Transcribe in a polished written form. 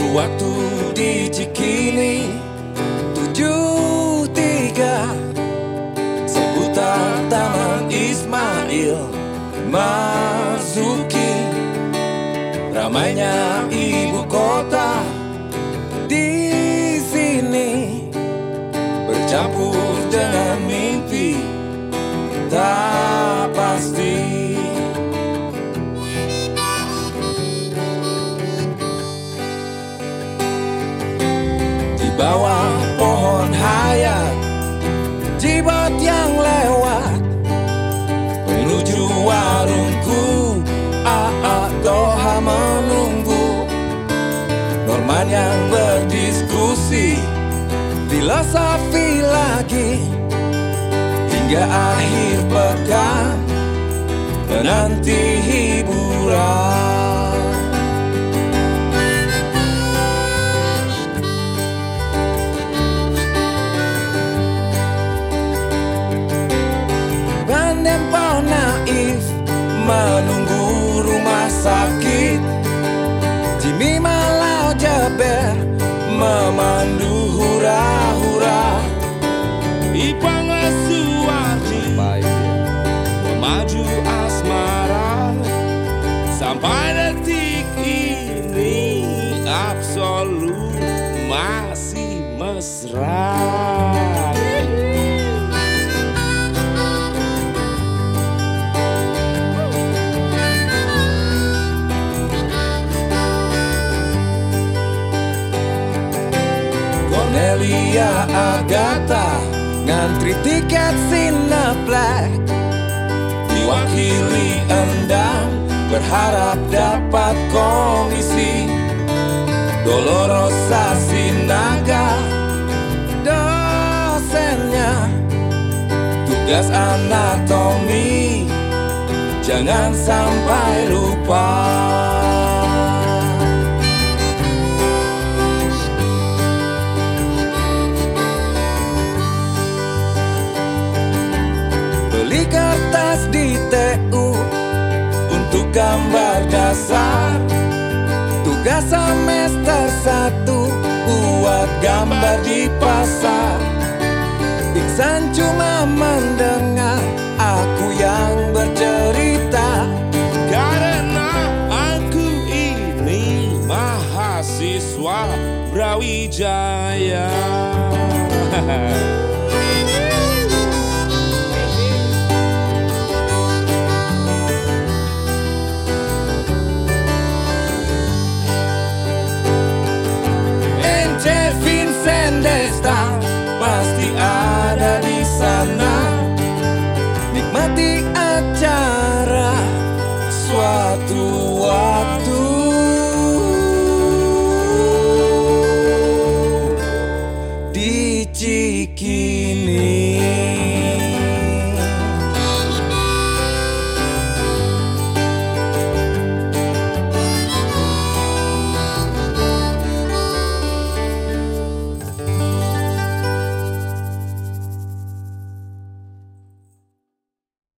Waktu di Cikini 73 seputar Taman Ismail Marzuki, ramainya ibu kota di sini bercampur dengan mimpi tak pasti. Bawah pohon hayat, jibat yang lewat menuju warungku. Toha menunggu Norman yang berdiskusi filosofi lagi hingga akhir pekan menanti hiburan. Bandempau naif menunggu rumah sakit. Jimmy Malau Jaber memandu hura-hura. Ipang Suwardi memaju asmara. Sampai detik ini absolut masih mesra. Cornelia Agatha ngantri tiket Cineplex, diwakili Endang berharap dapat komisi. Dolorosa Sinaga dosennya tugas anatomi jangan sampai lupa. Beli kertas di TU untuk gambar dasar. Tugas semester 1 buat gambar di pasar. Iksan cuma mendengar aku yang bercerita, karena aku ini mahasiswa Brawijaya. Vincent Desta pasti ada di sana. Nikmati acara suatu waktu di Cikini.